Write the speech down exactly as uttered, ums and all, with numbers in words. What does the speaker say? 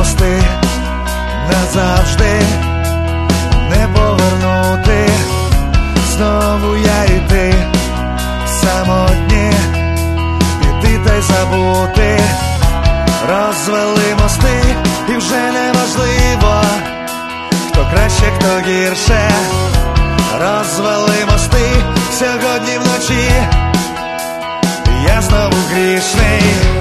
мости назавжди не повернути. Знову я і ти самотні, піти та й забути. Розвели мости, і вже не важливо, хто краще, хто гірше. Розвели мости сьогодні вночі, я знову грішний.